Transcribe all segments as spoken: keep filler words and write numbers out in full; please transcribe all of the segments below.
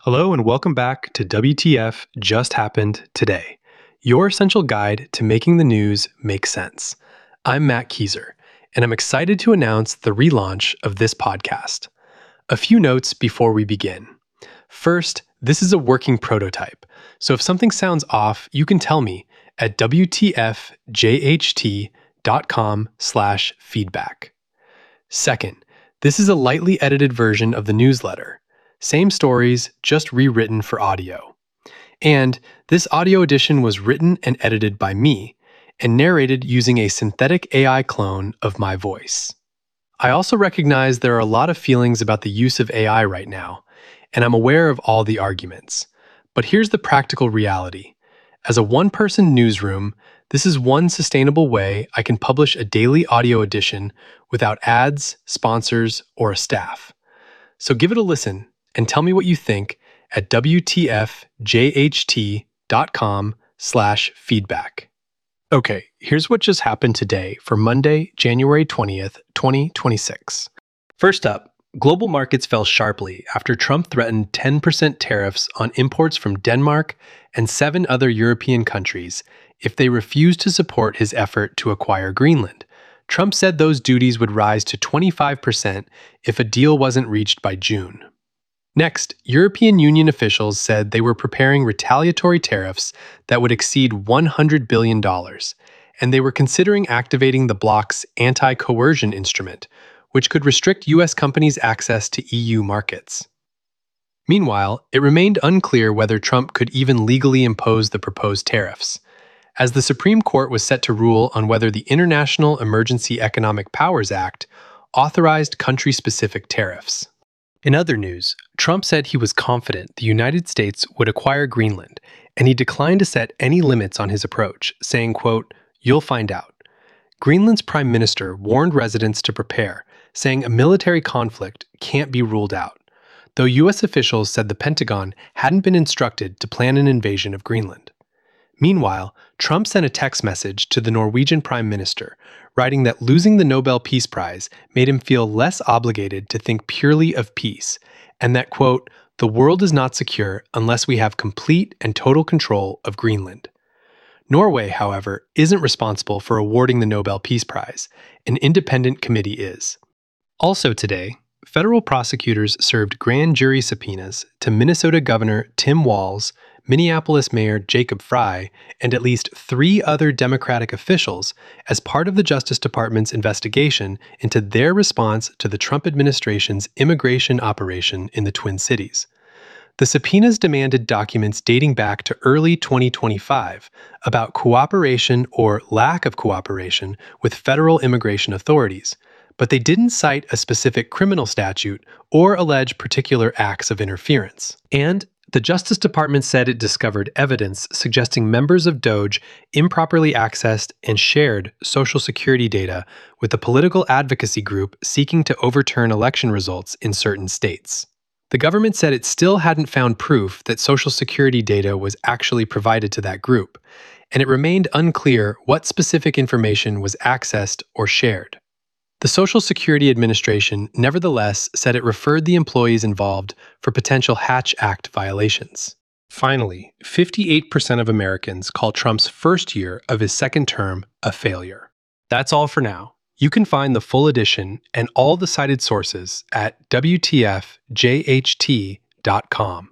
Hello and welcome back to W T F Just Happened Today, your essential guide to making the news make sense. I'm Matt Kieser, and I'm excited to announce the relaunch of this podcast. A few notes before we begin. First, this is a working prototype, so if something sounds off, you can tell me at W T F J H T dot com slash feedback. Second, this is a lightly edited version of the newsletter. Same stories, just rewritten for audio. And this audio edition was written and edited by me and narrated using a synthetic A I clone of my voice. I also recognize there are a lot of feelings about the use of A I right now, and I'm aware of all the arguments. But here's the practical reality. As a one-person newsroom, this is one sustainable way I can publish a daily audio edition without ads, sponsors, or a staff. So give it a listen and tell me what you think at W T F J H T dot com slash feedback. Okay, here's what just happened today for Monday, January twentieth, twenty twenty-six. First up, global markets fell sharply after Trump threatened ten percent tariffs on imports from Denmark and seven other European countries if they refused to support his effort to acquire Greenland. Trump said those duties would rise to twenty-five percent if a deal wasn't reached by June. Next, European Union officials said they were preparing retaliatory tariffs that would exceed one hundred billion dollars, and they were considering activating the bloc's anti-coercion instrument, which could restrict U S companies' access to E U markets. Meanwhile, it remained unclear whether Trump could even legally impose the proposed tariffs, as the Supreme Court was set to rule on whether the International Emergency Economic Powers Act authorized country-specific tariffs. In other news, Trump said he was confident the United States would acquire Greenland, and he declined to set any limits on his approach, saying, quote, "You'll find out." Greenland's prime minister warned residents to prepare, saying a military conflict can't be ruled out, though U S officials said the Pentagon hadn't been instructed to plan an invasion of Greenland. Meanwhile, Trump sent a text message to the Norwegian prime minister, writing that losing the Nobel Peace Prize made him feel less obligated to think purely of peace, and that, quote, "The world is not secure unless we have complete and total control of Greenland." Norway, however, isn't responsible for awarding the Nobel Peace Prize. An independent committee is. Also today, federal prosecutors served grand jury subpoenas to Minnesota Governor Tim Walz, Minneapolis Mayor Jacob Frey, and at least three other Democratic officials as part of the Justice Department's investigation into their response to the Trump administration's immigration operation in the Twin Cities. The subpoenas demanded documents dating back to early twenty twenty-five about cooperation or lack of cooperation with federal immigration authorities, but they didn't cite a specific criminal statute or allege particular acts of interference. And the Justice Department said it discovered evidence suggesting members of DOJ improperly accessed and shared Social Security data with a political advocacy group seeking to overturn election results in certain states. The government said it still hadn't found proof that Social Security data was actually provided to that group, and it remained unclear what specific information was accessed or shared. The Social Security Administration nevertheless said it referred the employees involved for potential Hatch Act violations. Finally, fifty-eight percent of Americans call Trump's first year of his second term a failure. That's all for now. You can find the full edition and all the cited sources at W T F J H T dot com.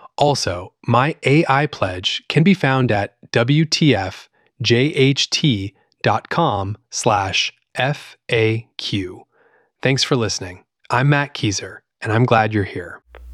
Also, my A I pledge can be found at W T F J H T dot com slash F A Q. Thanks for listening. I'm Matt Kieser, and I'm glad you're here.